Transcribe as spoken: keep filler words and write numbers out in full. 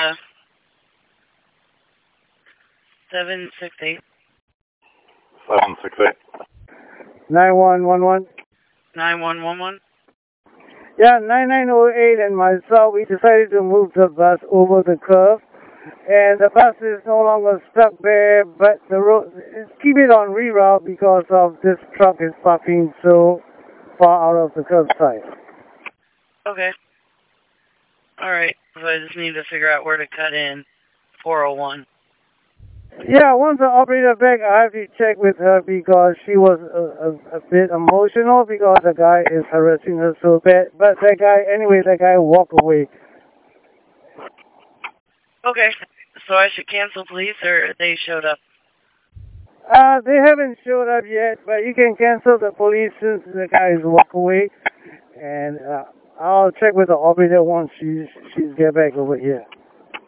uh, seven six eight. seven six eight. nine one one one. nine one one one. Yeah, nine nine oh eight and myself, we decided to move the bus over the curve. And the bus is no longer stuck there, but the road, keep it on reroute because of this truck is parking so far out of the curbside. Okay. Alright, so I just need to figure out where to cut in. four oh one. Yeah, once the operator back, I have to check with her because she was a, a, a bit emotional because the guy is harassing her so bad. But that guy, anyway, that guy walked away. Okay, so I should cancel police or they showed up? Uh, they haven't showed up yet, but you can cancel the police since the guy is walked away. And uh, I'll check with the operator once she's, she's get back over here.